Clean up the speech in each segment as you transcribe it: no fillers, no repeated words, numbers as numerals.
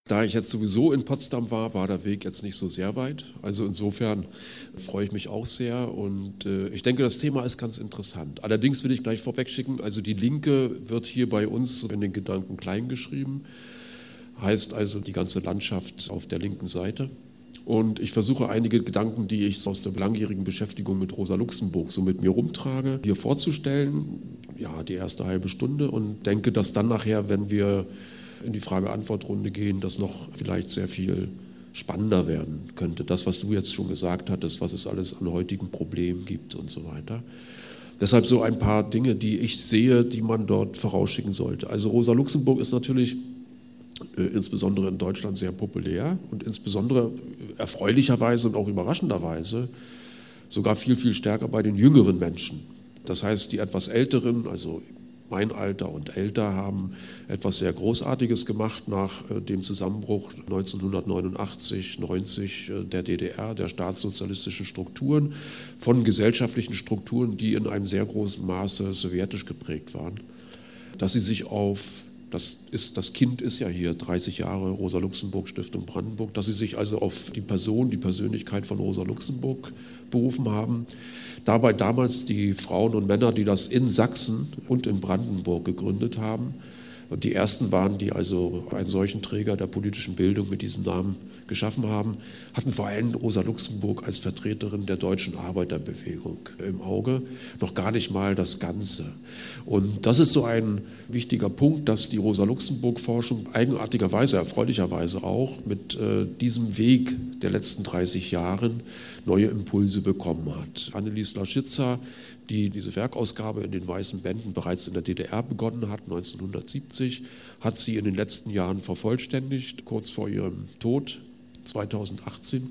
Da ich jetzt sowieso in Potsdam war, war der Weg jetzt nicht so sehr weit. Also insofern freue ich mich auch sehr und ich denke, das Thema ist ganz interessant. Allerdings will ich gleich vorwegschicken, also die Linke wird hier bei uns in den Gedanken klein geschrieben, heißt also die ganze Landschaft auf der linken Seite. Und ich versuche einige Gedanken, die ich aus der langjährigen Beschäftigung mit Rosa Luxemburg so mit mir rumtrage, hier vorzustellen, ja, die erste halbe Stunde und denke, dass dann nachher, wenn wir in die Frage-Antwort-Runde gehen, das noch vielleicht sehr viel spannender werden könnte. Das, was du jetzt schon gesagt hattest, was es alles an heutigen Problemen gibt und so weiter. Deshalb so ein paar Dinge, die ich sehe, die man dort vorausschicken sollte. Also Rosa Luxemburg ist natürlich insbesondere in Deutschland sehr populär und insbesondere erfreulicherweise und auch überraschenderweise sogar viel, viel stärker bei den jüngeren Menschen. Das heißt, die etwas Älteren, also mein Alter und älter, haben etwas sehr Großartiges gemacht nach dem Zusammenbruch 1989, 90 der DDR, der staatssozialistischen Strukturen, von gesellschaftlichen Strukturen, die in einem sehr großen Maße sowjetisch geprägt waren, dass sie sich auf, das Kind ist ja hier 30 Jahre Rosa-Luxemburg-Stiftung Brandenburg, dass sie sich also auf die Person, die Persönlichkeit von Rosa Luxemburg berufen haben. Dabei damals die Frauen und Männer, die das in Sachsen und in Brandenburg gegründet haben. Und die ersten waren, die also einen solchen Träger der politischen Bildung mit diesem Namen geschaffen haben, hatten vor allem Rosa Luxemburg als Vertreterin der deutschen Arbeiterbewegung im Auge, noch gar nicht mal das Ganze. Und das ist so ein wichtiger Punkt, dass die Rosa-Luxemburg-Forschung eigenartigerweise, erfreulicherweise auch mit diesem Weg der letzten 30 Jahren neue Impulse bekommen hat. Annelies Laschitzer, die diese Werkausgabe in den weißen Bänden bereits in der DDR begonnen hat, 1970, hat sie in den letzten Jahren vervollständigt, kurz vor ihrem Tod, 2018.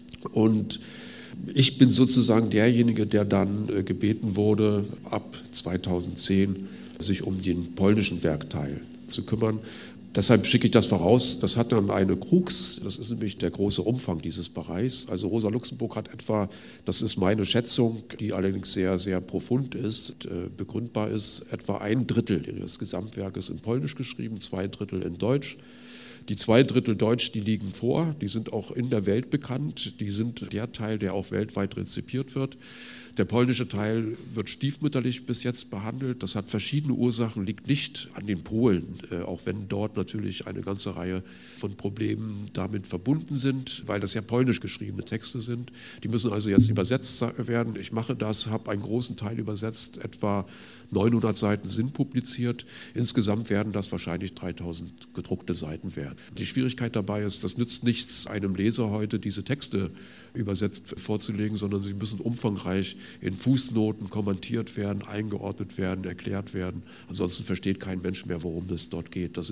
Und ich bin sozusagen derjenige, der dann gebeten wurde, ab 2010 sich um den polnischen Werkteil zu kümmern. Deshalb schicke ich das voraus. Das hat dann eine Krux, das ist nämlich der große Umfang dieses Bereichs. Also Rosa Luxemburg hat etwa, das ist meine Schätzung, die allerdings sehr, sehr profund ist, begründbar ist, etwa 1/3 ihres Gesamtwerkes in Polnisch geschrieben, 2/3 in Deutsch. Die 2/3 Deutsch, die liegen vor, die sind auch in der Welt bekannt, die sind der Teil, der auch weltweit rezipiert wird. Der polnische Teil wird stiefmütterlich bis jetzt behandelt. Das hat verschiedene Ursachen, liegt nicht an den Polen, auch wenn dort natürlich eine ganze Reihe von Problemen damit verbunden sind, weil das ja polnisch geschriebene Texte sind. Die müssen also jetzt übersetzt werden. Ich mache das, habe einen großen Teil übersetzt, etwa 900 Seiten sind publiziert. Insgesamt werden das wahrscheinlich 3000 gedruckte Seiten werden. Die Schwierigkeit dabei ist, das nützt nichts, einem Leser heute diese Texte übersetzt vorzulegen, sondern sie müssen umfangreich in Fußnoten kommentiert werden, eingeordnet werden, erklärt werden. Ansonsten versteht kein Mensch mehr, worum es dort geht. Da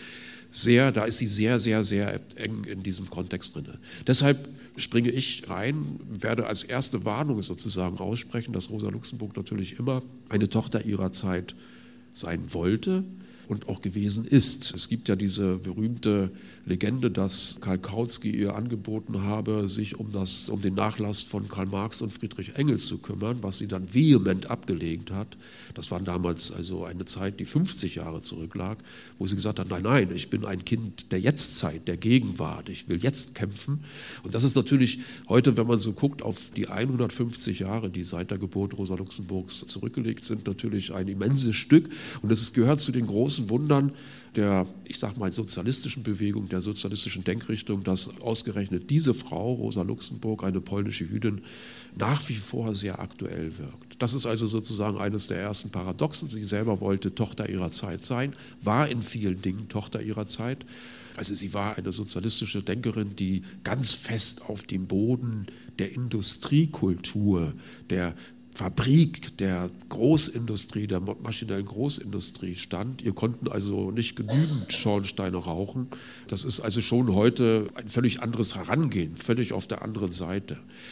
ist sie sehr, sehr, sehr eng in diesem Kontext drin. Deshalb springe ich rein, werde als erste Warnung sozusagen aussprechen, dass Rosa Luxemburg natürlich immer eine Tochter ihrer Zeit sein wollte und auch gewesen ist. Es gibt ja diese berühmte Legende, dass Karl Kautsky ihr angeboten habe, sich um den Nachlass von Karl Marx und Friedrich Engels zu kümmern, was sie dann vehement abgelehnt hat. Das war damals also eine Zeit, die 50 Jahre zurücklag, wo sie gesagt hat, nein, nein, ich bin ein Kind der Jetztzeit, der Gegenwart, ich will jetzt kämpfen. Und das ist natürlich heute, wenn man so guckt, auf die 150 Jahre, die seit der Geburt Rosa Luxemburgs zurückgelegt sind, natürlich ein immenses Stück. Und es gehört zu den großen Wundern der, ich sag mal, sozialistischen Bewegung, der sozialistischen Denkrichtung, dass ausgerechnet diese Frau, Rosa Luxemburg, eine polnische Jüdin, nach wie vor sehr aktuell wirkt. Das ist also sozusagen eines der ersten Paradoxen. Sie selber wollte Tochter ihrer Zeit sein, war in vielen Dingen Tochter ihrer Zeit. Also sie war eine sozialistische Denkerin, die ganz fest auf dem Boden der Industriekultur, der Fabrik, der Großindustrie, der maschinellen Großindustrie stand. Ihr konnten also nicht genügend Schornsteine rauchen. Das ist also schon heute ein völlig anderes Herangehen, völlig auf der anderen Seite.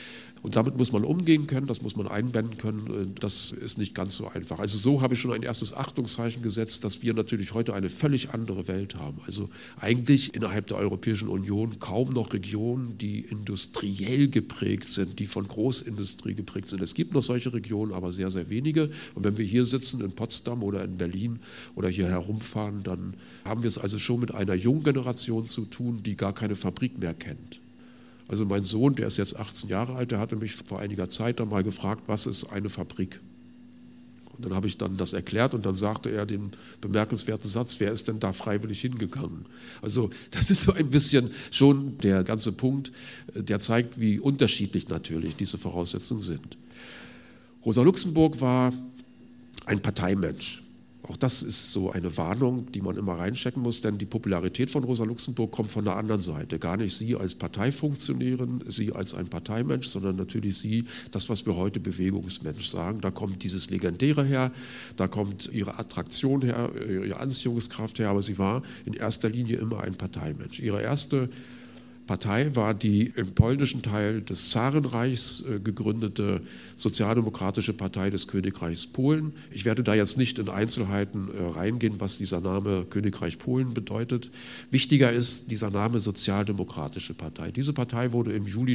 Und damit muss man umgehen können, das muss man einbinden können. Das ist nicht ganz so einfach. Also so habe ich schon ein erstes Achtungszeichen gesetzt, dass wir natürlich heute eine völlig andere Welt haben. Also eigentlich innerhalb der Europäischen Union kaum noch Regionen, die industriell geprägt sind, die von Großindustrie geprägt sind. Es gibt noch solche Regionen, aber sehr, sehr wenige. Und wenn wir hier sitzen in Potsdam oder in Berlin oder hier herumfahren, dann haben wir es also schon mit einer jungen Generation zu tun, die gar keine Fabrik mehr kennt. Also mein Sohn, der ist jetzt 18 Jahre alt, der hatte mich vor einiger Zeit dann mal gefragt, was ist eine Fabrik? Und dann habe ich dann das erklärt und dann sagte er den bemerkenswerten Satz, wer ist denn da freiwillig hingegangen? Also das ist so ein bisschen schon der ganze Punkt, der zeigt, wie unterschiedlich natürlich diese Voraussetzungen sind. Rosa Luxemburg war ein Parteimensch. Auch das ist so eine Warnung, die man immer reinchecken muss, denn die Popularität von Rosa Luxemburg kommt von der anderen Seite. Gar nicht sie als Parteifunktionärin, sie als ein Parteimensch, sondern natürlich sie, das, was wir heute Bewegungsmensch sagen. Da kommt dieses Legendäre her, da kommt ihre Attraktion her, ihre Anziehungskraft her, aber sie war in erster Linie immer ein Parteimensch. Ihre erste Partei war die im polnischen Teil des Zarenreichs gegründete Sozialdemokratische Partei des Königreichs Polen. Ich werde da jetzt nicht in Einzelheiten reingehen, was dieser Name Königreich Polen bedeutet. Wichtiger ist dieser Name Sozialdemokratische Partei. Diese Partei wurde im Juli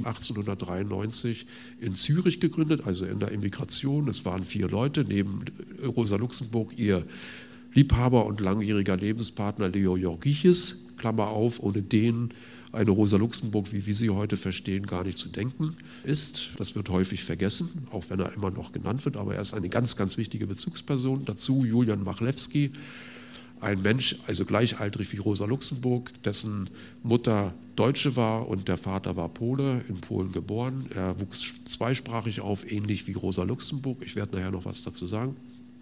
1893 in Zürich gegründet, also in der Emigration. Es waren 4 Leute, neben Rosa Luxemburg ihr Liebhaber und langjähriger Lebenspartner Leo Georgiches, Klammer auf, ohne den eine Rosa Luxemburg, wie wir sie heute verstehen, gar nicht zu denken ist. Das wird häufig vergessen, auch wenn er immer noch genannt wird, aber er ist eine ganz, ganz wichtige Bezugsperson. Dazu Julian Machlewski, ein Mensch, also gleichaltrig wie Rosa Luxemburg, dessen Mutter Deutsche war und der Vater war Pole, in Polen geboren. Er wuchs zweisprachig auf, ähnlich wie Rosa Luxemburg. Ich werde nachher noch was dazu sagen.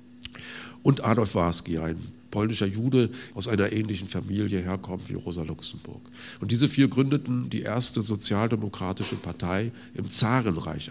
Und Adolf Warski, ein polnischer Jude aus einer ähnlichen Familie herkommt wie Rosa Luxemburg. Und diese 4 gründeten die erste sozialdemokratische Partei im Zarenreich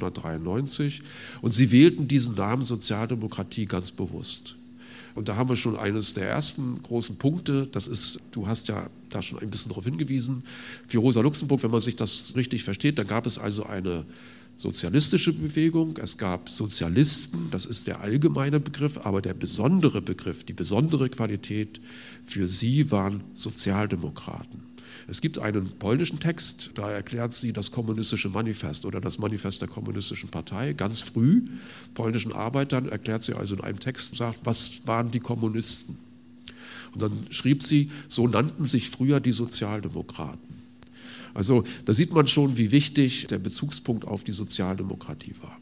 1893 und sie wählten diesen Namen Sozialdemokratie ganz bewusst. Und da haben wir schon eines der ersten großen Punkte, das ist, du hast ja da schon ein bisschen darauf hingewiesen, für Rosa Luxemburg, wenn man sich das richtig versteht, da gab es also eine sozialistische Bewegung, es gab Sozialisten, das ist der allgemeine Begriff, aber der besondere Begriff, die besondere Qualität für sie waren Sozialdemokraten. Es gibt einen polnischen Text, da erklärt sie das kommunistische Manifest oder das Manifest der kommunistischen Partei, ganz früh, polnischen Arbeitern erklärt sie also in einem Text und sagt, was waren die Kommunisten? Und dann schrieb sie, so nannten sich früher die Sozialdemokraten. Also da sieht man schon, wie wichtig der Bezugspunkt auf die Sozialdemokratie war.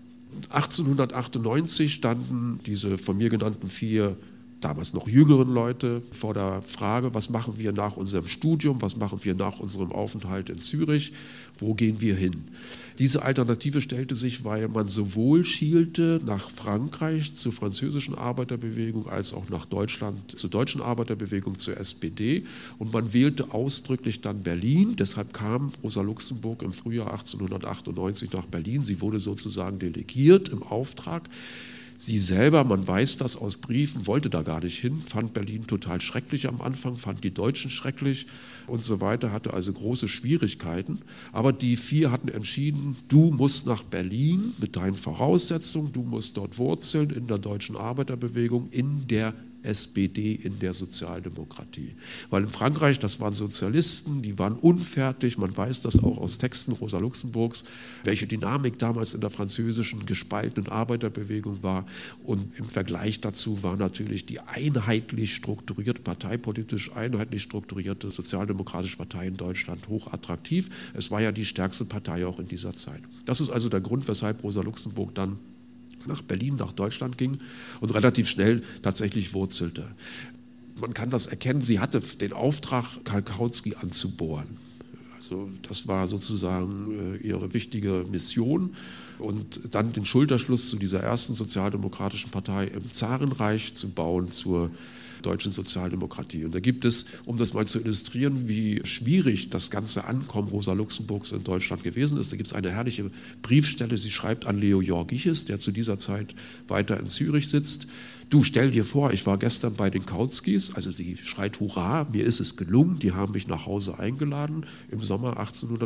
1898 standen diese von mir genannten 4 damals noch jüngeren Leute vor der Frage, was machen wir nach unserem Studium, was machen wir nach unserem Aufenthalt in Zürich, wo gehen wir hin? Diese Alternative stellte sich, weil man sowohl schielte nach Frankreich zur französischen Arbeiterbewegung als auch nach Deutschland zur deutschen Arbeiterbewegung, zur SPD, und man wählte ausdrücklich dann Berlin. Deshalb kam Rosa Luxemburg im Frühjahr 1898 nach Berlin. Sie wurde sozusagen delegiert im Auftrag. Sie selber, man weiß das aus Briefen, wollte da gar nicht hin, fand Berlin total schrecklich am Anfang, fand die Deutschen schrecklich und so weiter, hatte also große Schwierigkeiten. Aber die 4 hatten entschieden, du musst nach Berlin mit deinen Voraussetzungen, du musst dort wurzeln in der deutschen Arbeiterbewegung, in der SPD, in der Sozialdemokratie. Weil in Frankreich, das waren Sozialisten, die waren unfertig, man weiß das auch aus Texten Rosa Luxemburgs, welche Dynamik damals in der französischen gespaltenen Arbeiterbewegung war. Und im Vergleich dazu war natürlich die einheitlich strukturierte, parteipolitisch einheitlich strukturierte Sozialdemokratische Partei in Deutschland hochattraktiv. Es war ja die stärkste Partei auch in dieser Zeit. Das ist also der Grund, weshalb Rosa Luxemburg dann nach Berlin, nach Deutschland ging und relativ schnell tatsächlich wurzelte. Man kann das erkennen, sie hatte den Auftrag, Karl Kautsky anzubohren. Also das war sozusagen ihre wichtige Mission. Und dann den Schulterschluss zu dieser ersten sozialdemokratischen Partei im Zarenreich zu bauen, zur deutschen Sozialdemokratie. Und da gibt es, um das mal zu illustrieren, wie schwierig das ganze Ankommen Rosa Luxemburgs in Deutschland gewesen ist, da gibt es eine herrliche Briefstelle, sie schreibt an Leo Georgiches, der zu dieser Zeit weiter in Zürich sitzt. Du, stell dir vor, ich war gestern bei den Kautskys, also die schreit Hurra, mir ist es gelungen, die haben mich nach Hause eingeladen im Sommer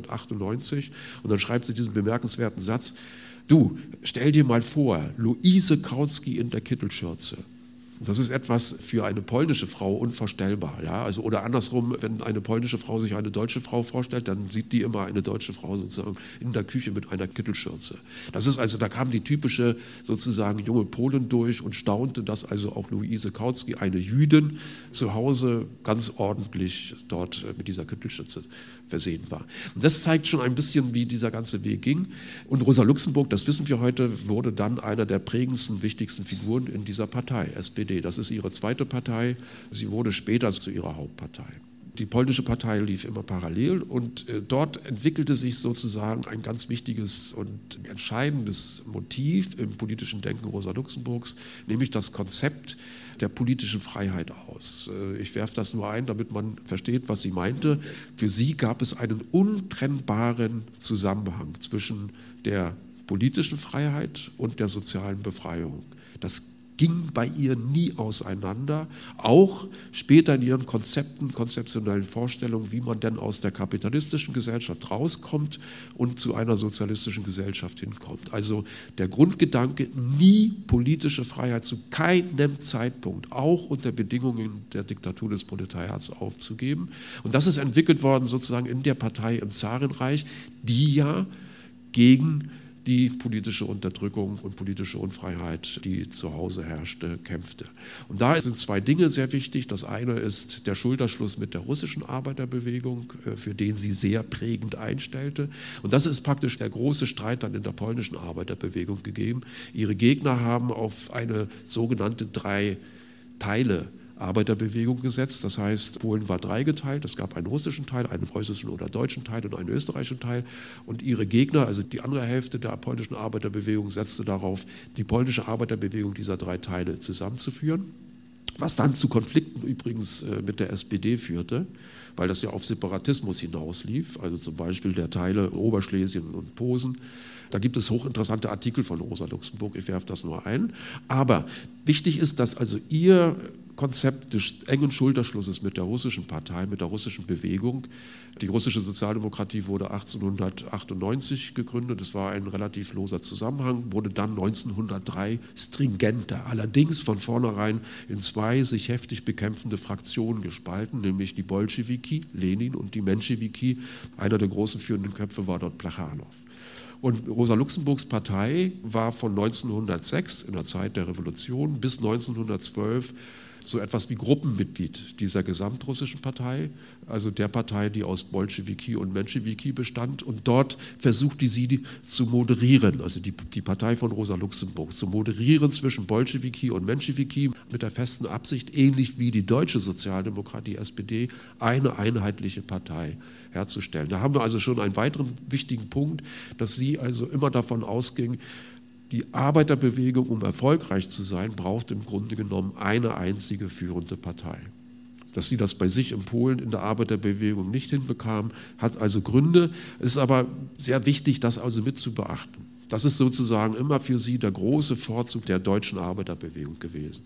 1898 und dann schreibt sie diesen bemerkenswerten Satz, du, stell dir mal vor, Luise Kautsky in der Kittelschürze. Das ist etwas für eine polnische Frau unvorstellbar. Ja? Also, oder andersrum, wenn eine polnische Frau sich eine deutsche Frau vorstellt, dann sieht die immer eine deutsche Frau sozusagen in der Küche mit einer Kittelschürze. Das ist also, da kam die typische sozusagen junge Polin durch und staunte, dass also auch Luise Kautsky, eine Jüdin, zu Hause ganz ordentlich dort mit dieser Kittelschürze versehen war. Und das zeigt schon ein bisschen, wie dieser ganze Weg ging. Und Rosa Luxemburg, das wissen wir heute, wurde dann einer der prägendsten, wichtigsten Figuren in dieser Partei, SPD. Das ist ihre zweite Partei. Sie wurde später zu ihrer Hauptpartei. Die polnische Partei lief immer parallel und dort entwickelte sich sozusagen ein ganz wichtiges und entscheidendes Motiv im politischen Denken Rosa Luxemburgs, nämlich das Konzept der politischen Freiheit aus. Ich werfe das nur ein, damit man versteht, was sie meinte. Für sie gab es einen untrennbaren Zusammenhang zwischen der politischen Freiheit und der sozialen Befreiung. Das ging bei ihr nie auseinander, auch später in ihren Konzepten, konzeptionellen Vorstellungen, wie man denn aus der kapitalistischen Gesellschaft rauskommt und zu einer sozialistischen Gesellschaft hinkommt. Also der Grundgedanke, nie politische Freiheit zu keinem Zeitpunkt, auch unter Bedingungen der Diktatur des Proletariats aufzugeben. Und das ist entwickelt worden sozusagen in der Partei im Zarenreich, die ja gegen die politische Unterdrückung und politische Unfreiheit, die zu Hause herrschte, kämpfte. Und da sind zwei Dinge sehr wichtig. Das eine ist der Schulterschluss mit der russischen Arbeiterbewegung, für den sie sehr prägend einstellte. Und das ist praktisch der große Streit dann in der polnischen Arbeiterbewegung gegeben. Ihre Gegner haben auf eine sogenannte Drei-Teile Arbeiterbewegung gesetzt. Das heißt, Polen war dreigeteilt. Es gab einen russischen Teil, einen preußischen oder deutschen Teil und einen österreichischen Teil. Und ihre Gegner, also die andere Hälfte der polnischen Arbeiterbewegung, setzte darauf, die polnische Arbeiterbewegung dieser drei Teile zusammenzuführen. Was dann zu Konflikten übrigens mit der SPD führte, weil das ja auf Separatismus hinauslief, also zum Beispiel der Teile Oberschlesien und Posen. Da gibt es hochinteressante Artikel von Rosa Luxemburg, ich werfe das nur ein. Aber wichtig ist, dass also ihr Konzept des engen Schulterschlusses mit der russischen Partei, mit der russischen Bewegung, die russische Sozialdemokratie wurde 1898 gegründet, es war ein relativ loser Zusammenhang, wurde dann 1903 stringenter, allerdings von vornherein in zwei sich heftig bekämpfende Fraktionen gespalten, nämlich die Bolschewiki, Lenin, und die Menschewiki. Einer der großen führenden Köpfe war dort Plechanow. Und Rosa Luxemburgs Partei war von 1906, in der Zeit der Revolution, bis 1912 so etwas wie Gruppenmitglied dieser gesamtrussischen Partei, also der Partei, die aus Bolschewiki und Menschewiki bestand. Und dort versuchte sie zu moderieren, also die Partei von Rosa Luxemburg, zu moderieren zwischen Bolschewiki und Menschewiki mit der festen Absicht, ähnlich wie die deutsche Sozialdemokratie, SPD, eine einheitliche Partei herzustellen. Da haben wir also schon einen weiteren wichtigen Punkt, dass sie also immer davon ausging, die Arbeiterbewegung, um erfolgreich zu sein, braucht im Grunde genommen eine einzige führende Partei. Dass sie das bei sich in Polen in der Arbeiterbewegung nicht hinbekam, hat also Gründe. Es ist aber sehr wichtig, das also mit zu beachten. Das ist sozusagen immer für sie der große Vorzug der deutschen Arbeiterbewegung gewesen.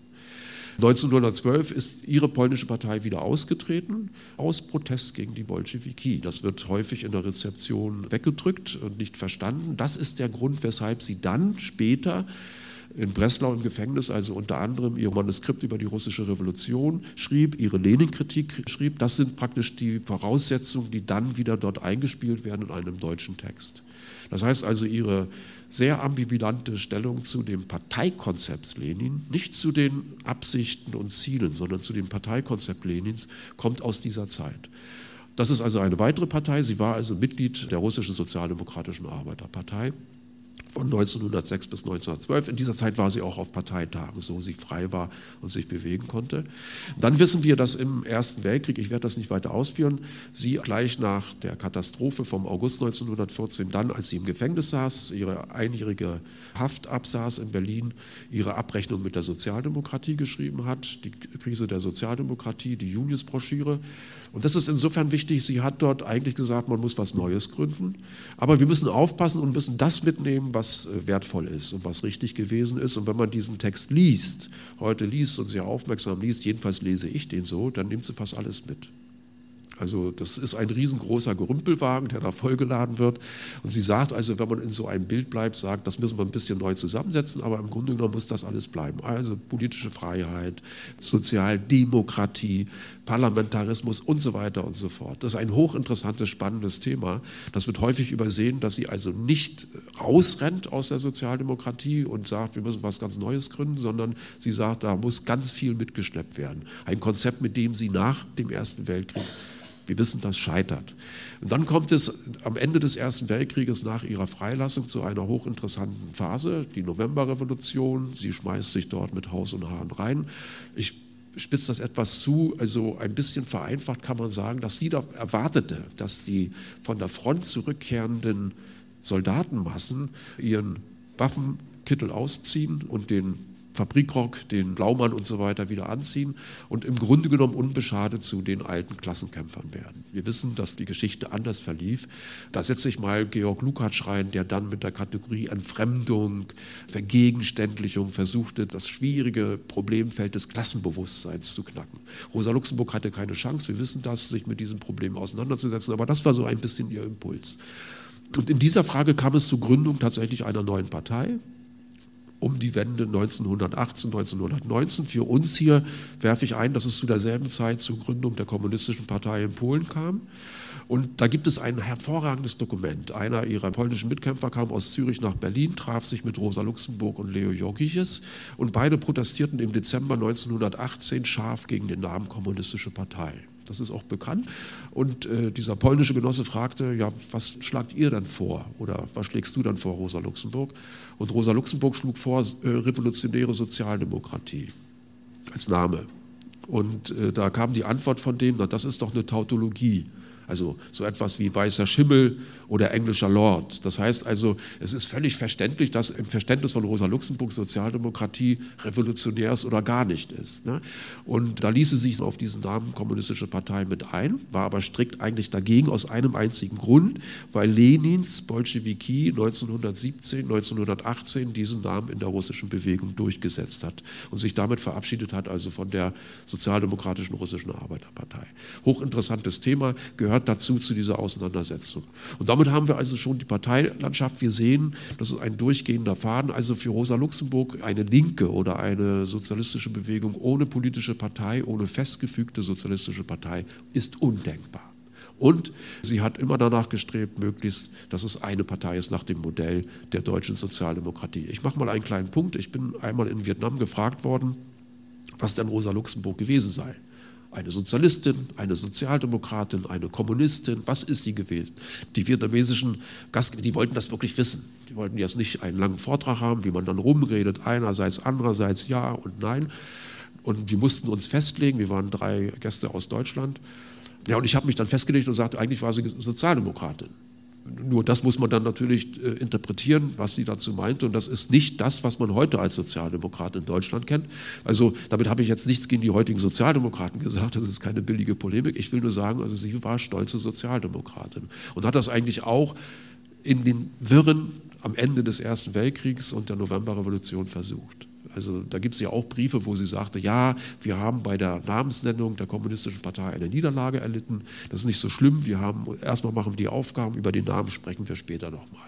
1912 ist ihre polnische Partei wieder ausgetreten, aus Protest gegen die Bolschewiki. Das wird häufig in der Rezeption weggedrückt und nicht verstanden. Das ist der Grund, weshalb sie dann später in Breslau im Gefängnis, also unter anderem ihr Manuskript über die russische Revolution schrieb, ihre Lenin-Kritik schrieb. Das sind praktisch die Voraussetzungen, die dann wieder dort eingespielt werden in einem deutschen Text. Das heißt also, ihre sehr ambivalente Stellung zu dem Parteikonzept Lenin, nicht zu den Absichten und Zielen, sondern zu dem Parteikonzept Lenins, kommt aus dieser Zeit. Das ist also eine weitere Partei. Sie war also Mitglied der russischen Sozialdemokratischen Arbeiterpartei. von 1906 bis 1912. In dieser Zeit war sie auch auf Parteitagen, so sie frei war und sich bewegen konnte. Dann wissen wir, dass im Ersten Weltkrieg, ich werde das nicht weiter ausführen, sie gleich nach der Katastrophe vom August 1914, dann, als sie im Gefängnis saß, ihre einjährige Haft absaß in Berlin, ihre Abrechnung mit der Sozialdemokratie geschrieben hat, die Krise der Sozialdemokratie, die Junius-Broschüre. Und das ist insofern wichtig, sie hat dort eigentlich gesagt, man muss was Neues gründen, aber wir müssen aufpassen und müssen das mitnehmen, was wertvoll ist und was richtig gewesen ist. Und wenn man diesen Text liest, heute liest und sehr aufmerksam liest, jedenfalls lese ich den so, dann nimmt sie fast alles mit. Also das ist ein riesengroßer Gerümpelwagen, der da vollgeladen wird. Und sie sagt also, wenn man in so einem Bild bleibt, sagt, das müssen wir ein bisschen neu zusammensetzen, aber im Grunde genommen muss das alles bleiben. Also politische Freiheit, Sozialdemokratie, Parlamentarismus und so weiter und so fort. Das ist ein hochinteressantes, spannendes Thema. Das wird häufig übersehen, dass sie also nicht rausrennt aus der Sozialdemokratie und sagt, wir müssen was ganz Neues gründen, sondern sie sagt, da muss ganz viel mitgeschleppt werden. Ein Konzept, mit dem sie nach dem Ersten Weltkrieg, wir wissen, das scheitert. Und dann kommt es am Ende des Ersten Weltkrieges nach ihrer Freilassung zu einer hochinteressanten Phase, die Novemberrevolution. Sie schmeißt sich dort mit Haus und Haaren rein. Ich spitze das etwas zu, also ein bisschen vereinfacht kann man sagen, dass sie da erwartete, dass die von der Front zurückkehrenden Soldatenmassen ihren Waffenkittel ausziehen und den Fabrikrock, den Blaumann und so weiter wieder anziehen und im Grunde genommen unbeschadet zu den alten Klassenkämpfern werden. Wir wissen, dass die Geschichte anders verlief. Da setze ich mal Georg Lukács rein, der dann mit der Kategorie Entfremdung, Vergegenständlichung versuchte, das schwierige Problemfeld des Klassenbewusstseins zu knacken. Rosa Luxemburg hatte keine Chance, wir wissen das, sich mit diesem Problem auseinanderzusetzen, aber das war so ein bisschen ihr Impuls. Und in dieser Frage kam es zur Gründung tatsächlich einer neuen Partei, um die Wende 1918, 1919. Für uns hier werfe ich ein, dass es zu derselben Zeit zur Gründung der Kommunistischen Partei in Polen kam. Und da gibt es ein hervorragendes Dokument. Einer ihrer polnischen Mitkämpfer kam aus Zürich nach Berlin, traf sich mit Rosa Luxemburg und Leo Jogiches und beide protestierten im Dezember 1918 scharf gegen den Namen Kommunistische Partei. Das ist auch bekannt. Und dieser polnische Genosse fragte, ja, was schlagt ihr dann vor? Oder was schlägst du dann vor, Rosa Luxemburg? Und Rosa Luxemburg schlug vor, revolutionäre Sozialdemokratie als Name. Und da kam die Antwort von denen, na, das ist doch eine Tautologie. Also so etwas wie weißer Schimmel oder englischer Lord. Das heißt also, es ist völlig verständlich, dass im Verständnis von Rosa Luxemburg Sozialdemokratie revolutionär ist oder gar nicht ist. Ne? Und da ließ sie sich auf diesen Namen Kommunistische Partei mit ein, war aber strikt eigentlich dagegen aus einem einzigen Grund, weil Lenins Bolschewiki 1917, 1918 diesen Namen in der russischen Bewegung durchgesetzt hat und sich damit verabschiedet hat, also von der sozialdemokratischen russischen Arbeiterpartei. Hochinteressantes Thema, gehört dazu, zu dieser Auseinandersetzung. Und damit haben wir also schon die Parteilandschaft. Wir sehen, das ist ein durchgehender Faden. Also für Rosa Luxemburg eine linke oder eine sozialistische Bewegung ohne politische Partei, ohne festgefügte sozialistische Partei ist undenkbar. Und sie hat immer danach gestrebt, möglichst, dass es eine Partei ist nach dem Modell der deutschen Sozialdemokratie. Ich mache mal einen kleinen Punkt. Ich bin einmal in Vietnam gefragt worden, was denn Rosa Luxemburg gewesen sei. Eine Sozialistin, eine Sozialdemokratin, eine Kommunistin, was ist sie gewesen? Die vietnamesischen Gastgeber, die wollten das wirklich wissen. Die wollten jetzt nicht einen langen Vortrag haben, wie man dann rumredet, einerseits, andererseits, ja und nein. Und wir mussten uns festlegen, wir waren 3 Gäste aus Deutschland. Ja, und ich habe mich dann festgelegt und sagte, eigentlich war sie Sozialdemokratin. Nur das muss man dann natürlich interpretieren, was sie dazu meinte. Und das ist nicht das, was man heute als Sozialdemokrat in Deutschland kennt. Also damit habe ich jetzt nichts gegen die heutigen Sozialdemokraten gesagt. Das ist keine billige Polemik. Ich will nur sagen, also sie war stolze Sozialdemokratin und hat das eigentlich auch in den Wirren am Ende des Ersten Weltkriegs und der Novemberrevolution versucht. Also da gibt es ja auch Briefe, wo sie sagte, ja, wir haben bei der Namensnennung der Kommunistischen Partei eine Niederlage erlitten. Das ist nicht so schlimm. Erstmal machen wir die Aufgaben, über den Namen sprechen wir später nochmal.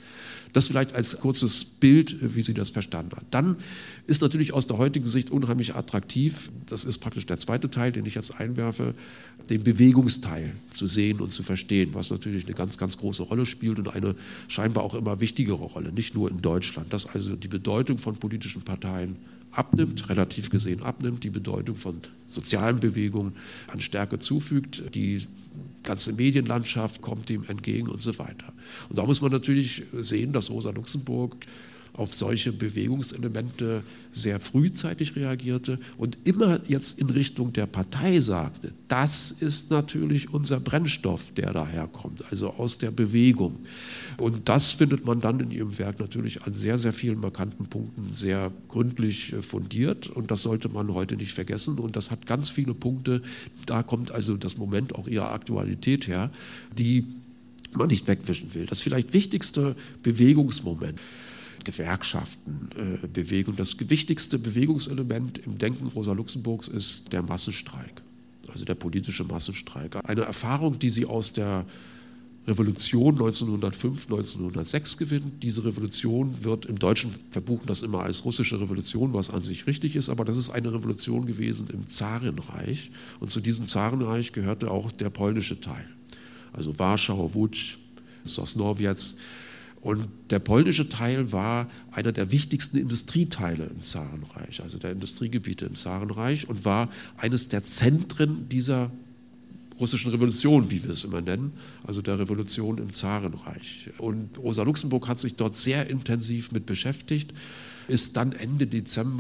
Das vielleicht als kurzes Bild, wie sie das verstanden hat. Dann ist natürlich aus der heutigen Sicht unheimlich attraktiv, das ist praktisch der zweite Teil, den ich jetzt einwerfe, den Bewegungsteil zu sehen und zu verstehen, was natürlich eine ganz, ganz große Rolle spielt und eine scheinbar auch immer wichtigere Rolle, nicht nur in Deutschland, dass also die Bedeutung von politischen Parteien abnimmt, relativ gesehen abnimmt, die Bedeutung von sozialen Bewegungen an Stärke zufügt, die ganze Medienlandschaft kommt ihm entgegen und so weiter. Und da muss man natürlich sehen, dass Rosa Luxemburg auf solche Bewegungselemente sehr frühzeitig reagierte und immer jetzt in Richtung der Partei sagte, das ist natürlich unser Brennstoff, der daherkommt, also aus der Bewegung. Und das findet man dann in ihrem Werk natürlich an sehr, sehr vielen markanten Punkten sehr gründlich fundiert und das sollte man heute nicht vergessen und das hat ganz viele Punkte, da kommt also das Moment auch ihrer Aktualität her, die man nicht wegwischen will. Das vielleicht wichtigste Bewegungsmoment, Gewerkschaften, Bewegung. Das wichtigste Bewegungselement im Denken Rosa Luxemburgs ist der Massenstreik, also der politische Massenstreik. Eine Erfahrung, die sie aus der Revolution 1905, 1906 gewinnt. Diese Revolution wird im Deutschen verbuchen das immer als russische Revolution, was an sich richtig ist, aber das ist eine Revolution gewesen im Zarenreich und zu diesem Zarenreich gehörte auch der polnische Teil, also Warschau, Łódź, Sosnowiec. Und der polnische Teil war einer der wichtigsten Industrieteile im Zarenreich, also der Industriegebiete im Zarenreich und war eines der Zentren dieser russischen Revolution, wie wir es immer nennen, also der Revolution im Zarenreich. Und Rosa Luxemburg hat sich dort sehr intensiv mit beschäftigt, ist dann Ende Dezember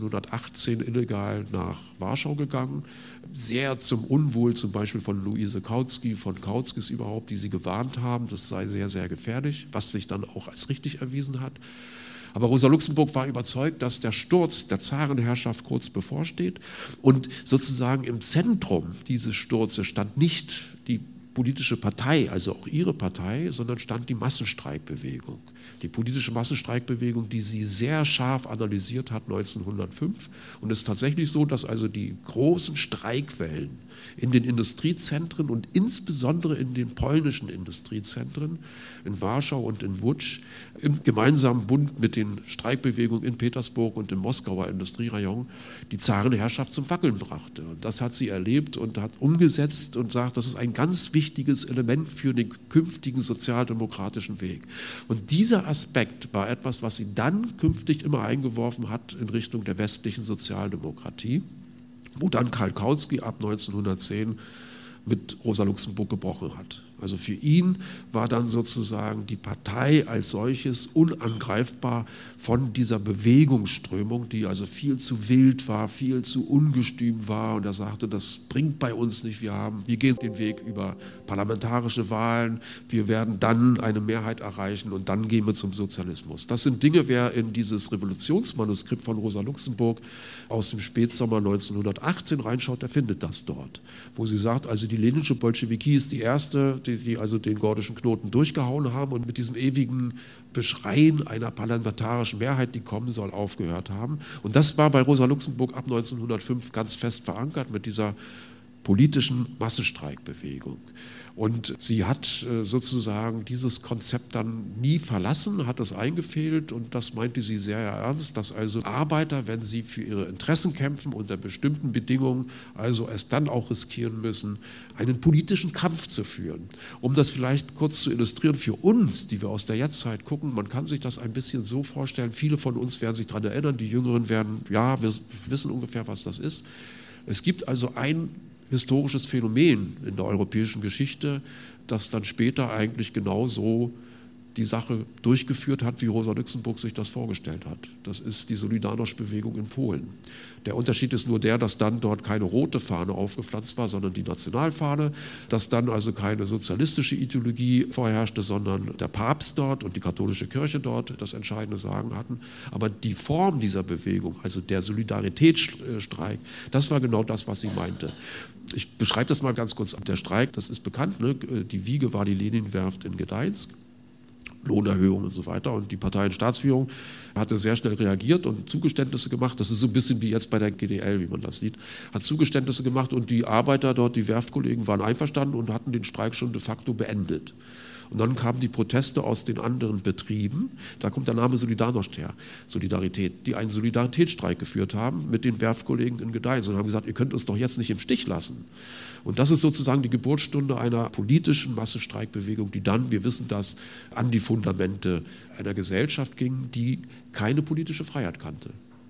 1918 illegal nach Warschau gegangen, sehr zum Unwohl zum Beispiel von Luise Kautsky, von Kautskys überhaupt, die sie gewarnt haben, das sei sehr, sehr gefährlich, was sich dann auch als richtig erwiesen hat. Aber Rosa Luxemburg war überzeugt, dass der Sturz der Zarenherrschaft kurz bevorsteht und sozusagen im Zentrum dieses Sturzes stand nicht die politische Partei, also auch ihre Partei, sondern stand die Massenstreikbewegung. Die politische Massenstreikbewegung, die sie sehr scharf analysiert hat 1905. Und es ist tatsächlich so, dass also die großen Streikwellen in den Industriezentren und insbesondere in den polnischen Industriezentren, in Warschau und in Łódź, im gemeinsamen Bund mit den Streikbewegungen in Petersburg und im Moskauer Industrierayon die Zarenherrschaft zum Wackeln brachte. Und das hat sie erlebt und hat umgesetzt und sagt, das ist ein ganz wichtiges Element für den künftigen sozialdemokratischen Weg. Und dieser Aspekt war etwas, was sie dann künftig immer eingeworfen hat in Richtung der westlichen Sozialdemokratie, wo dann Karl Kautsky ab 1910 mit Rosa Luxemburg gebrochen hat. Also für ihn war dann sozusagen die Partei als solches unangreifbar von dieser Bewegungsströmung, die also viel zu wild war, viel zu ungestüm war. Und er sagte, das bringt bei uns nicht. Wir gehen den Weg über parlamentarische Wahlen. Wir werden dann eine Mehrheit erreichen und dann gehen wir zum Sozialismus. Das sind Dinge, wer in dieses Revolutionsmanuskript von Rosa Luxemburg aus dem Spätsommer 1918 reinschaut, der findet das dort, wo sie sagt, also die leninische Bolschewiki ist die erste, die also den gordischen Knoten durchgehauen haben und mit diesem ewigen Beschreien einer parlamentarischen Mehrheit, die kommen soll, aufgehört haben. Und das war bei Rosa Luxemburg ab 1905 ganz fest verankert mit dieser politischen Massenstreikbewegung. Und sie hat sozusagen dieses Konzept dann nie verlassen, hat es eingefädelt und das meinte sie sehr ernst, dass also Arbeiter, wenn sie für ihre Interessen kämpfen, unter bestimmten Bedingungen, also es dann auch riskieren müssen, einen politischen Kampf zu führen. Um das vielleicht kurz zu illustrieren für uns, die wir aus der Jetztzeit gucken, man kann sich das ein bisschen so vorstellen, viele von uns werden sich daran erinnern, die Jüngeren werden, ja, wir wissen ungefähr, was das ist. Es gibt also ein historisches Phänomen in der europäischen Geschichte, das dann später eigentlich genauso die Sache durchgeführt hat, wie Rosa Luxemburg sich das vorgestellt hat. Das ist die Solidarność-Bewegung in Polen. Der Unterschied ist nur der, dass dann dort keine rote Fahne aufgepflanzt war, sondern die Nationalfahne, dass dann also keine sozialistische Ideologie vorherrschte, sondern der Papst dort und die katholische Kirche dort das entscheidende Sagen hatten. Aber die Form dieser Bewegung, also der Solidaritätsstreik, das war genau das, was sie meinte. Ich beschreibe das mal ganz kurz. Der Streik, das ist bekannt, ne? Die Wiege war die Leninwerft in Gdańsk. Lohnerhöhung und so weiter. Und die Parteienstaatsführung hatte sehr schnell reagiert und Zugeständnisse gemacht. Das ist so ein bisschen wie jetzt bei der GDL, wie man das sieht. Hat Zugeständnisse gemacht und die Arbeiter dort, die Werftkollegen, waren einverstanden und hatten den Streik schon de facto beendet. Und dann kamen die Proteste aus den anderen Betrieben. Da kommt der Name Solidarność her, Solidarität, die einen Solidaritätsstreik geführt haben mit den Werftkollegen in Gdańsk und haben gesagt, ihr könnt uns doch jetzt nicht im Stich lassen. Und das ist sozusagen die Geburtsstunde einer politischen Massenstreikbewegung, die dann, wir wissen das, an die Fundamente einer Gesellschaft ging, die keine politische Freiheit kannte.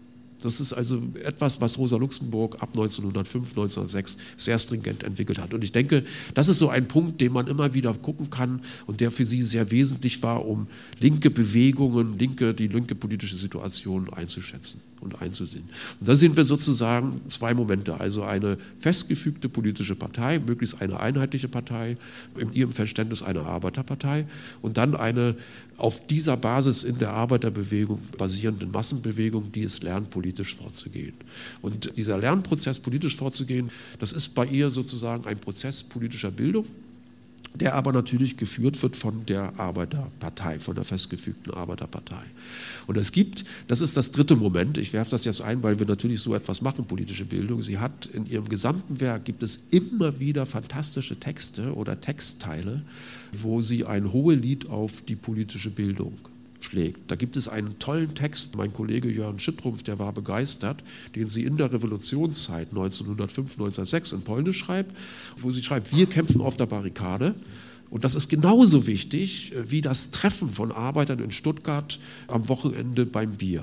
Das ist also etwas, was Rosa Luxemburg ab 1905, 1906 sehr stringent entwickelt hat. Und ich denke, das ist so ein Punkt, den man immer wieder gucken kann und der für sie sehr wesentlich war, um linke Bewegungen, die linke politische Situation einzuschätzen und einzusehen. Und da sehen wir sozusagen zwei Momente, also eine festgefügte politische Partei, möglichst eine einheitliche Partei, in ihrem Verständnis eine Arbeiterpartei und dann eine auf dieser Basis in der Arbeiterbewegung basierende Massenbewegung, die es lernt, politisch vorzugehen. Und dieser Lernprozess, politisch vorzugehen, das ist bei ihr sozusagen ein Prozess politischer Bildung, der aber natürlich geführt wird von der Arbeiterpartei, von der festgefügten Arbeiterpartei. Und das ist das dritte Moment, ich werfe das jetzt ein, weil wir natürlich so etwas machen, politische Bildung. Sie hat in ihrem gesamten Werk, gibt es immer wieder fantastische Texte oder Textteile, wo sie ein Hohelied auf die politische Bildung schlägt. Da gibt es einen tollen Text, mein Kollege Jörn Schittrumpf, der war begeistert, den sie in der Revolutionszeit 1905, 1906 in Polnisch schreibt, wo sie schreibt, wir kämpfen auf der Barrikade. Und das ist genauso wichtig wie das Treffen von Arbeitern in Stuttgart am Wochenende beim Bier.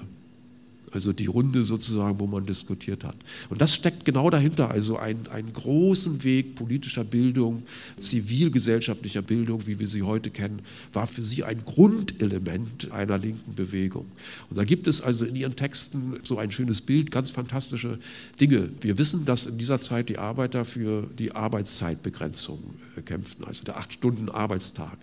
Also die Runde sozusagen, wo man diskutiert hat. Und das steckt genau dahinter, also einen großen Weg politischer Bildung, zivilgesellschaftlicher Bildung, wie wir sie heute kennen, war für sie ein Grundelement einer linken Bewegung. Und da gibt es also in ihren Texten so ein schönes Bild, ganz fantastische Dinge. Wir wissen, dass in dieser Zeit die Arbeiter für die Arbeitszeitbegrenzung kämpften, also der 8-Stunden-Arbeitstag.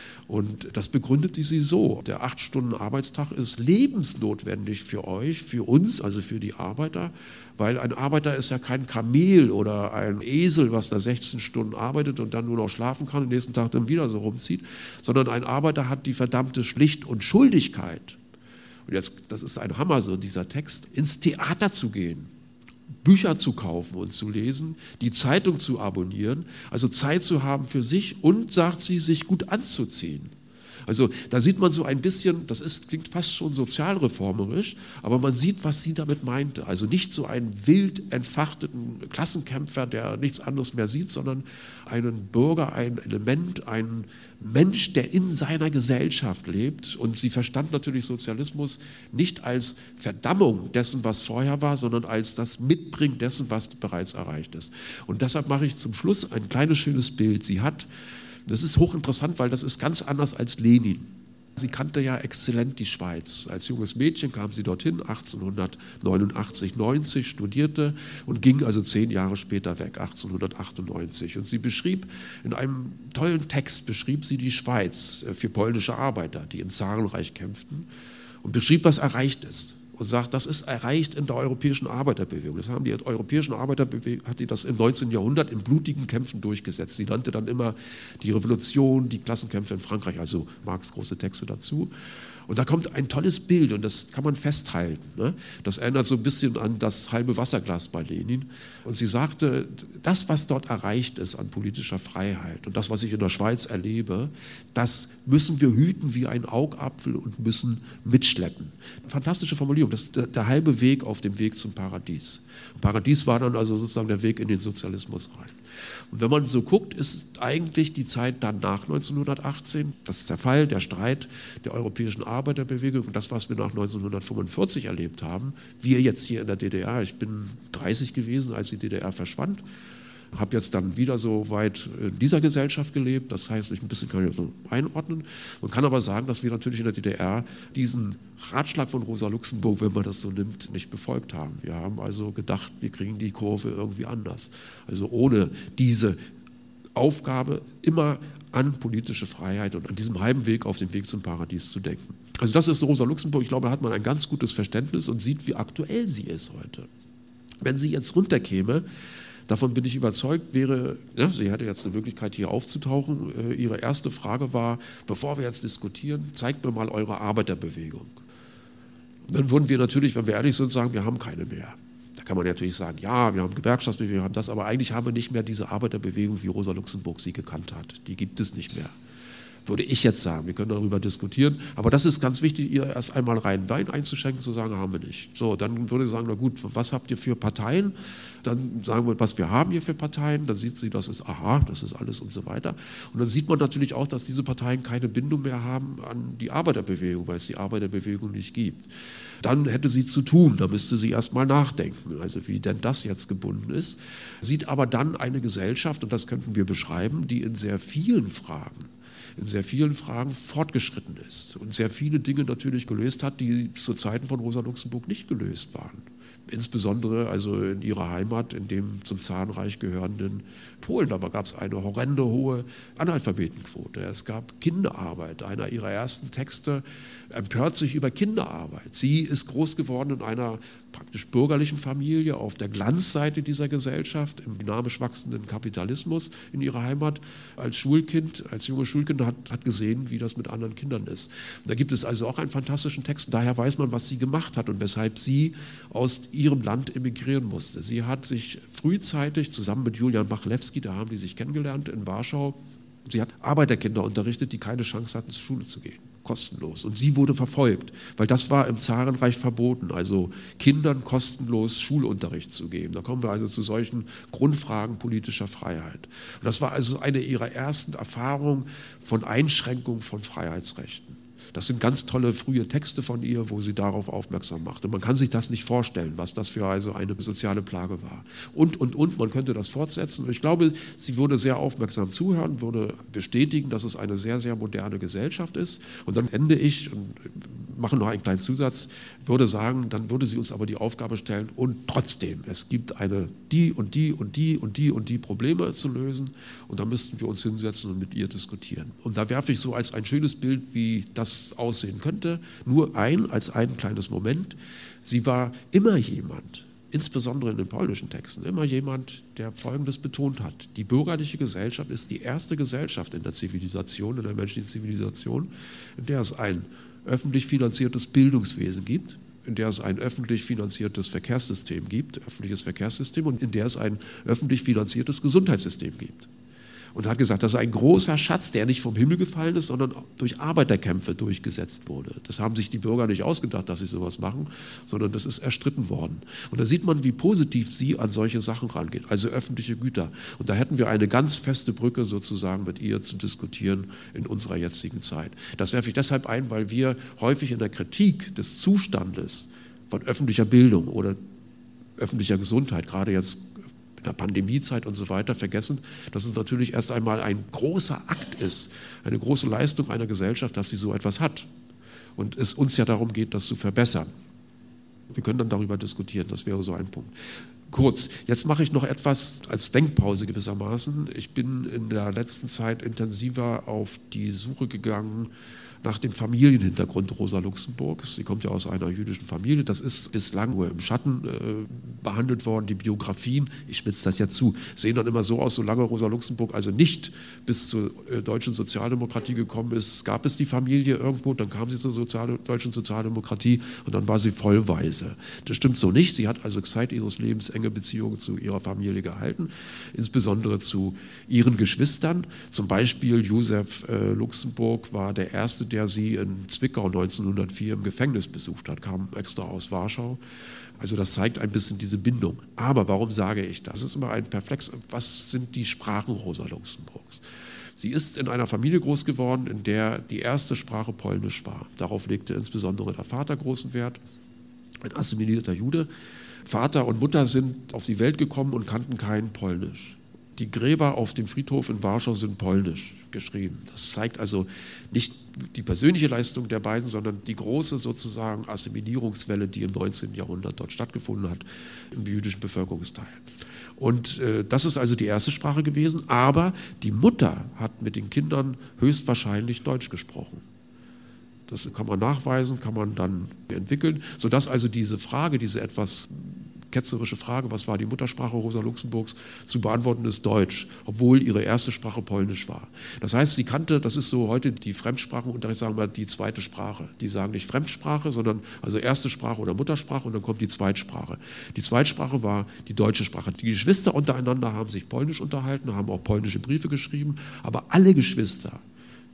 Und das begründete sie so, der 8-Stunden-Arbeitstag ist lebensnotwendig für euch, für uns, also für die Arbeiter, weil ein Arbeiter ist ja kein Kamel oder ein Esel, was da 16 Stunden arbeitet und dann nur noch schlafen kann und den nächsten Tag dann wieder so rumzieht, sondern ein Arbeiter hat die verdammte Pflicht und Schuldigkeit, und jetzt, das ist ein Hammer, so dieser Text, ins Theater zu gehen, Bücher zu kaufen und zu lesen, die Zeitung zu abonnieren, also Zeit zu haben für sich und, sagt sie, sich gut anzuziehen. Also da sieht man so ein bisschen, klingt fast schon sozialreformerisch, aber man sieht, was sie damit meinte. Also nicht so einen wild entfachteten Klassenkämpfer, der nichts anderes mehr sieht, sondern einen Bürger, ein Element, ein Mensch, der in seiner Gesellschaft lebt. Und sie verstand natürlich Sozialismus nicht als Verdammung dessen, was vorher war, sondern als das Mitbringen dessen, was bereits erreicht ist. Und deshalb mache ich zum Schluss ein kleines schönes Bild. Das ist hochinteressant, weil das ist ganz anders als Lenin. Sie kannte ja exzellent die Schweiz. Als junges Mädchen kam sie dorthin, 1889, 90, studierte und ging also 10 Jahre später weg, 1898. Und sie beschrieb, in einem tollen Text beschrieb sie die Schweiz für polnische Arbeiter, die im Zarenreich kämpften, und beschrieb, was erreicht ist. Und sagt, das ist erreicht in der europäischen Arbeiterbewegung. Das haben die europäischen Arbeiterbewegung, hat die das im 19. Jahrhundert in blutigen Kämpfen durchgesetzt. Sie nannte dann immer die Revolution, die Klassenkämpfe in Frankreich, also Marx große Texte dazu. Und da kommt ein tolles Bild und das kann man festhalten. Ne? Das erinnert so ein bisschen an das halbe Wasserglas bei Lenin. Und sie sagte, das, was dort erreicht ist an politischer Freiheit und das, was ich in der Schweiz erlebe, das müssen wir hüten wie ein Augapfel und müssen mitschleppen. Fantastische Formulierung, das ist der halbe Weg auf dem Weg zum Paradies. Paradies war dann also sozusagen der Weg in den Sozialismus rein. Und wenn man so guckt, ist eigentlich die Zeit dann nach 1918, das ist der Fall, der Streit der europäischen Arbeiterbewegung und das, was wir nach 1945 erlebt haben, wir jetzt hier in der DDR, ich bin 30 gewesen, als die DDR verschwand, habe jetzt dann wieder so weit in dieser Gesellschaft gelebt, das heißt, ein bisschen kann ich so einordnen und kann aber sagen, dass wir natürlich in der DDR diesen Ratschlag von Rosa Luxemburg, wenn man das so nimmt, nicht befolgt haben. Wir haben also gedacht, wir kriegen die Kurve irgendwie anders. Also ohne diese Aufgabe immer an politische Freiheit und an diesem halben Weg auf dem Weg zum Paradies zu denken. Also das ist Rosa Luxemburg, ich glaube, da hat man ein ganz gutes Verständnis und sieht, wie aktuell sie ist heute. Wenn sie jetzt runterkäme, davon bin ich überzeugt, sie hätte jetzt eine Möglichkeit, hier aufzutauchen. Ihre erste Frage war, bevor wir jetzt diskutieren, zeigt mir mal eure Arbeiterbewegung. Dann würden wir natürlich, wenn wir ehrlich sind, sagen, wir haben keine mehr. Da kann man natürlich sagen, ja, wir haben Gewerkschaftsbewegung, wir haben das, aber eigentlich haben wir nicht mehr diese Arbeiterbewegung, wie Rosa Luxemburg sie gekannt hat. Die gibt es nicht mehr. würde ich jetzt sagen. Wir können darüber diskutieren. Aber das ist ganz wichtig, ihr erst einmal reinen Wein einzuschenken, zu sagen, haben wir nicht. So, dann würde ich sagen, na gut, was habt ihr für Parteien? Dann sagen wir, was wir haben hier für Parteien. Dann sieht sie, das ist, aha, das ist alles und so weiter. Und dann sieht man natürlich auch, dass diese Parteien keine Bindung mehr haben an die Arbeiterbewegung, weil es die Arbeiterbewegung nicht gibt. Dann hätte sie zu tun, da müsste sie erst mal nachdenken, also wie denn das jetzt gebunden ist. Sieht aber dann eine Gesellschaft, und das könnten wir beschreiben, die in sehr vielen Fragen fortgeschritten ist und sehr viele Dinge natürlich gelöst hat, die zu Zeiten von Rosa Luxemburg nicht gelöst waren. Insbesondere also in ihrer Heimat, in dem zum Zarenreich gehörenden Polen. Da gab es eine horrende hohe Analphabetenquote. Es gab Kinderarbeit. Einer ihrer ersten Texte empört sich über Kinderarbeit. Sie ist groß geworden in einer praktisch bürgerlichen Familie auf der Glanzseite dieser Gesellschaft, im dynamisch wachsenden Kapitalismus in ihrer Heimat. Als Schulkind, als junges Schulkind hat gesehen, wie das mit anderen Kindern ist. Und da gibt es also auch einen fantastischen Text. Daher weiß man, was sie gemacht hat und weshalb sie aus ihrem Land emigrieren musste. Sie hat sich frühzeitig zusammen mit Julian Bachlewski, da haben die sich kennengelernt in Warschau, sie hat Arbeiterkinder unterrichtet, die keine Chance hatten, zur Schule zu gehen. Kostenlos. Und sie wurde verfolgt, weil das war im Zarenreich verboten, also Kindern kostenlos Schulunterricht zu geben. Da kommen wir also zu solchen Grundfragen politischer Freiheit. Und das war also eine ihrer ersten Erfahrungen von Einschränkung von Freiheitsrechten. Das sind ganz tolle frühe Texte von ihr, wo sie darauf aufmerksam macht. Und man kann sich das nicht vorstellen, was das für also eine soziale Plage war. Und, man könnte das fortsetzen. Und ich glaube, sie würde sehr aufmerksam zuhören, würde bestätigen, dass es eine sehr, sehr moderne Gesellschaft ist. Und dann ende ich und mache noch einen kleinen Zusatz, würde sagen, dann würde sie uns aber die Aufgabe stellen, und trotzdem, es gibt die Probleme zu lösen, und da müssten wir uns hinsetzen und mit ihr diskutieren. Und da werfe ich so als ein schönes Bild, wie das aussehen könnte, nur als ein kleines Moment. Sie war immer jemand, insbesondere in den polnischen Texten, immer jemand, der Folgendes betont hat: Die bürgerliche Gesellschaft ist die erste Gesellschaft in der Zivilisation, in der menschlichen Zivilisation, in der es ein öffentlich finanziertes Bildungswesen gibt, in der es ein öffentlich finanziertes Verkehrssystem gibt, öffentliches Verkehrssystem, und in der es ein öffentlich finanziertes Gesundheitssystem gibt. Und hat gesagt, das ist ein großer Schatz, der nicht vom Himmel gefallen ist, sondern durch Arbeiterkämpfe durchgesetzt wurde. Das haben sich die Bürger nicht ausgedacht, dass sie sowas machen, sondern das ist erstritten worden. Und da sieht man, wie positiv sie an solche Sachen rangeht, also öffentliche Güter. Und da hätten wir eine ganz feste Brücke sozusagen mit ihr zu diskutieren in unserer jetzigen Zeit. Das werfe ich deshalb ein, weil wir häufig in der Kritik des Zustandes von öffentlicher Bildung oder öffentlicher Gesundheit, gerade jetzt in der Pandemiezeit und so weiter, vergessen, dass es natürlich erst einmal ein großer Akt ist, eine große Leistung einer Gesellschaft, dass sie so etwas hat. Und es uns ja darum geht, das zu verbessern. Wir können dann darüber diskutieren, das wäre so ein Punkt. Kurz, jetzt mache ich noch etwas als Denkpause gewissermaßen. Ich bin in der letzten Zeit intensiver auf die Suche gegangen nach dem Familienhintergrund Rosa Luxemburgs. Sie kommt ja aus einer jüdischen Familie. Das ist bislang nur im Schatten behandelt worden. Die Biografien, ich spitze das jetzt zu, sehen dann immer so aus, solange Rosa Luxemburg also nicht bis zur deutschen Sozialdemokratie gekommen ist, gab es die Familie irgendwo, dann kam sie zur deutschen Sozialdemokratie und dann war sie vollweise. Das stimmt so nicht. Sie hat also Zeit ihres Lebens enge Beziehungen zu ihrer Familie gehalten, insbesondere zu ihren Geschwistern. Zum Beispiel Josef Luxemburg war der Erste, der sie in Zwickau 1904 im Gefängnis besucht hat, kam extra aus Warschau. Also das zeigt ein bisschen diese Bindung. Aber warum sage ich das? Das ist immer ein Perplex. Was sind die Sprachen Rosa Luxemburgs? Sie ist in einer Familie groß geworden, in der die erste Sprache Polnisch war. Darauf legte insbesondere der Vater großen Wert, ein assimilierter Jude. Vater und Mutter sind auf die Welt gekommen und kannten kein Polnisch. Die Gräber auf dem Friedhof in Warschau sind polnisch geschrieben. Das zeigt also nicht die persönliche Leistung der beiden, sondern die große sozusagen Assimilierungswelle, die im 19. Jahrhundert dort stattgefunden hat, im jüdischen Bevölkerungsteil. Und das ist also die erste Sprache gewesen, aber die Mutter hat mit den Kindern höchstwahrscheinlich Deutsch gesprochen. Das kann man nachweisen, kann man dann entwickeln, sodass also diese Frage, diese etwas ketzerische Frage, was war die Muttersprache Rosa Luxemburgs, zu beantworten ist Deutsch, obwohl ihre erste Sprache Polnisch war. Das heißt, sie kannte, das ist so heute die Fremdsprachenunterricht, sagen wir die zweite Sprache. Die sagen nicht Fremdsprache, sondern also erste Sprache oder Muttersprache und dann kommt die Zweitsprache. Die Zweitsprache war die deutsche Sprache. Die Geschwister untereinander haben sich Polnisch unterhalten, haben auch polnische Briefe geschrieben, aber alle Geschwister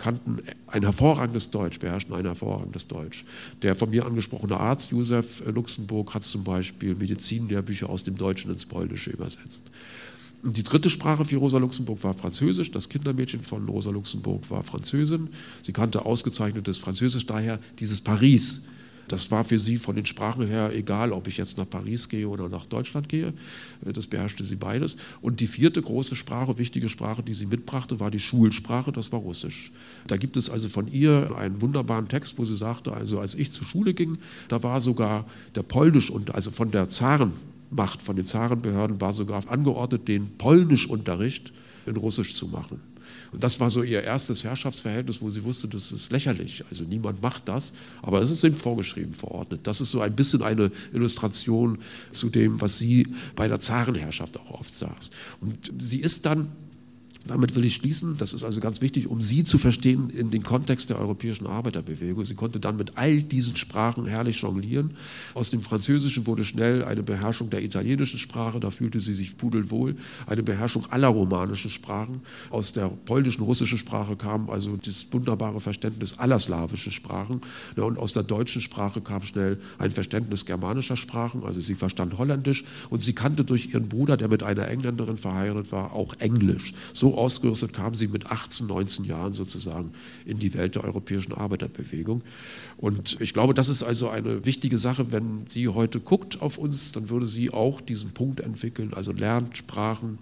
kannten ein hervorragendes Deutsch, beherrschten ein hervorragendes Deutsch. Der von mir angesprochene Arzt Josef Luxemburg hat zum Beispiel Medizinlehrbücher aus dem Deutschen ins Polnische übersetzt. Und die dritte Sprache für Rosa Luxemburg war Französisch. Das Kindermädchen von Rosa Luxemburg war Französin. Sie kannte ausgezeichnetes Französisch, daher dieses Paris. Das war für sie von den Sprachen her egal, ob ich jetzt nach Paris gehe oder nach Deutschland gehe. Das beherrschte sie beides. Und die vierte große Sprache, wichtige Sprache, die sie mitbrachte, war die Schulsprache, das war Russisch. Da gibt es also von ihr einen wunderbaren Text, wo sie sagte, also als ich zur Schule ging, da war sogar der Polnisch, also von der Zarenmacht, von den Zarenbehörden war sogar angeordnet, den Polnischunterricht in Russisch zu machen. Und das war so ihr erstes Herrschaftsverhältnis, wo sie wusste, das ist lächerlich. Also niemand macht das, aber es ist ihm vorgeschrieben, verordnet. Das ist so ein bisschen eine Illustration zu dem, was sie bei der Zarenherrschaft auch oft saß. Und sie ist dann, damit will ich schließen, das ist also ganz wichtig, um sie zu verstehen in den Kontext der europäischen Arbeiterbewegung. Sie konnte dann mit all diesen Sprachen herrlich jonglieren. Aus dem Französischen wurde schnell eine Beherrschung der italienischen Sprache, da fühlte sie sich pudelwohl, eine Beherrschung aller romanischen Sprachen. Aus der polnischen, russischen Sprache kam also das wunderbare Verständnis aller slawischen Sprachen. Und aus der deutschen Sprache kam schnell ein Verständnis germanischer Sprachen, also sie verstand Holländisch und sie kannte durch ihren Bruder, der mit einer Engländerin verheiratet war, auch Englisch. So ausgerüstet kam sie mit 18, 19 Jahren sozusagen in die Welt der europäischen Arbeiterbewegung. Und ich glaube, das ist also eine wichtige Sache. Wenn sie heute guckt auf uns, dann würde sie auch diesen Punkt entwickeln, also lernt Sprachen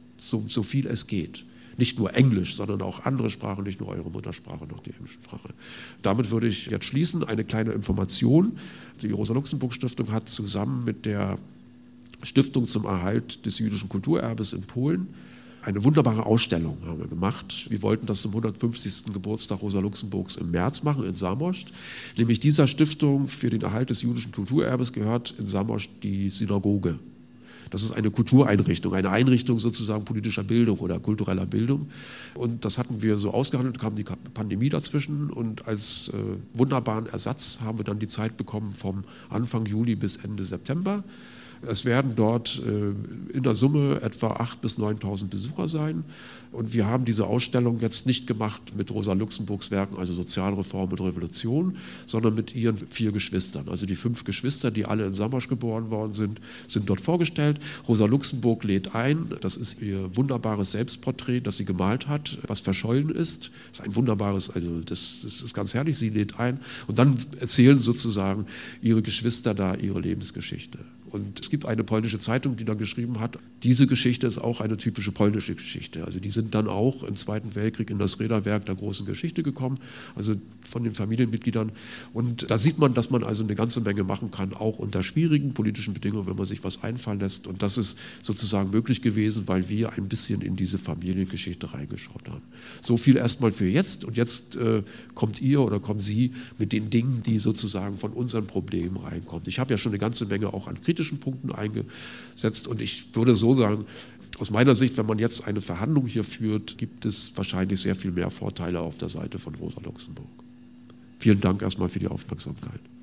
so viel es geht. Nicht nur Englisch, sondern auch andere Sprachen, nicht nur eure Muttersprache, noch die englische Sprache. Damit würde ich jetzt schließen. Eine kleine Information. Die Rosa-Luxemburg-Stiftung hat zusammen mit der Stiftung zum Erhalt des jüdischen Kulturerbes in Polen eine wunderbare Ausstellung haben wir gemacht. Wir wollten das zum 150. Geburtstag Rosa Luxemburgs im März machen in Zamość. Nämlich dieser Stiftung für den Erhalt des jüdischen Kulturerbes gehört in Zamość die Synagoge. Das ist eine Kultureinrichtung, eine Einrichtung sozusagen politischer Bildung oder kultureller Bildung. Und das hatten wir so ausgehandelt, kam die Pandemie dazwischen und als wunderbaren Ersatz haben wir dann die Zeit bekommen vom Anfang Juli bis Ende September. Es werden dort in der Summe etwa 8.000 bis 9.000 Besucher sein. Und wir haben diese Ausstellung jetzt nicht gemacht mit Rosa Luxemburgs Werken, also Sozialreform und Revolution, sondern mit ihren 4 Geschwistern. Also die 5 Geschwister, die alle in Zamość geboren worden sind, sind dort vorgestellt. Rosa Luxemburg lädt ein, das ist ihr wunderbares Selbstporträt, das sie gemalt hat, was verschollen ist. Das ist ein wunderbares, also das ist ganz herrlich, sie lädt ein. Und dann erzählen sozusagen ihre Geschwister da ihre Lebensgeschichte. Und es gibt eine polnische Zeitung, die dann geschrieben hat, diese Geschichte ist auch eine typische polnische Geschichte. Also die sind dann auch im Zweiten Weltkrieg in das Räderwerk der großen Geschichte gekommen, also von den Familienmitgliedern. Und da sieht man, dass man also eine ganze Menge machen kann, auch unter schwierigen politischen Bedingungen, wenn man sich was einfallen lässt. Und das ist sozusagen möglich gewesen, weil wir ein bisschen in diese Familiengeschichte reingeschaut haben. So viel erstmal für jetzt. Und jetzt kommt ihr oder kommen Sie mit den Dingen, die sozusagen von unseren Problemen reinkommen. Ich habe ja schon eine ganze Menge auch an kritischen Punkten eingesetzt und ich würde so sagen, aus meiner Sicht, wenn man jetzt eine Verhandlung hier führt, gibt es wahrscheinlich sehr viel mehr Vorteile auf der Seite von Rosa Luxemburg. Vielen Dank erstmal für die Aufmerksamkeit.